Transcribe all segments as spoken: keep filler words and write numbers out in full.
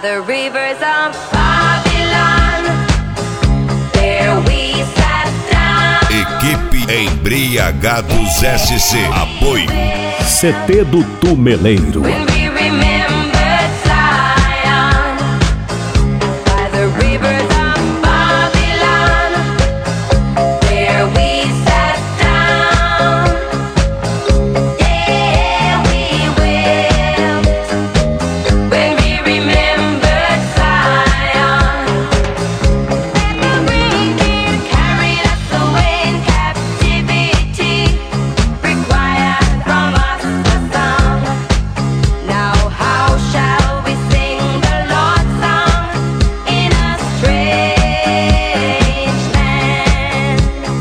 the rivers of Babylon, there we sat down. Equipe Embriagados S C. Apoio C T do Tumeleiro. When we remembered Zion, by the rivers of Babylon, there we sat down. Yeah, we wept when we remembered Zion. That the wind carried us away in captivity, required from us a song. Now how shall we sing the Lord's song in a strange land?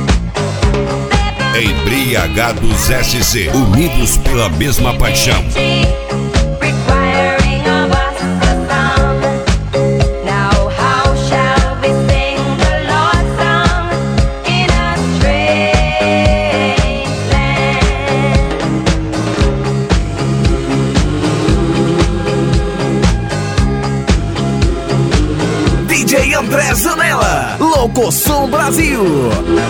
Embriagados S C. Unidos pela mesma paixão. Requiring of us a song. Now how shall we sing the Lord's song in a strange land? D J André Zanella, Locoção Brasil.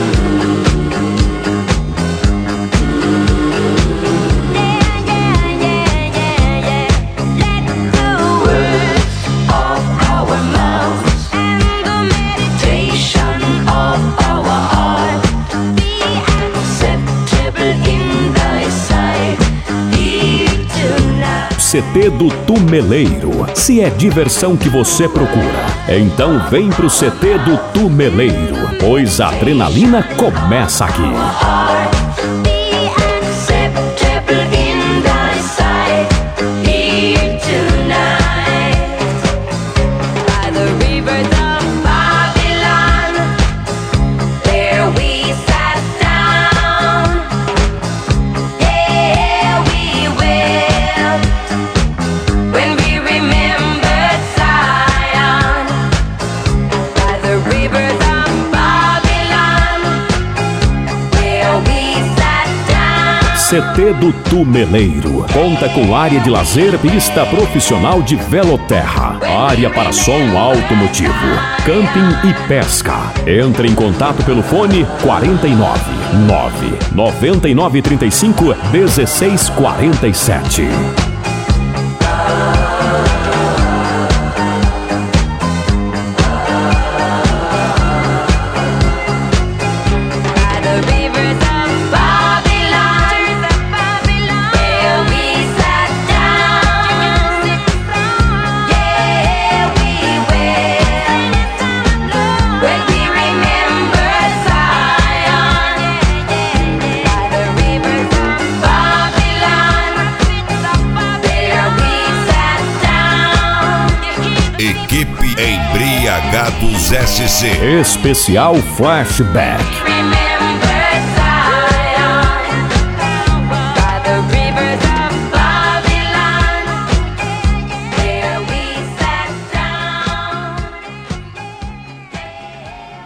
C T do Tumeleiro. Se é diversão que você procura, então vem pro C T do Tumeleiro, pois a adrenalina começa aqui. C T do Tumeleiro conta com área de lazer, pista profissional de Veloterra, área para som automotivo, camping e pesca. Entre em contato pelo fone quarenta e nove, nove, noventa e nove, trinta e cinco, dezesseis, quarenta e sete. Equipe Embriagados S C. Especial Flashback.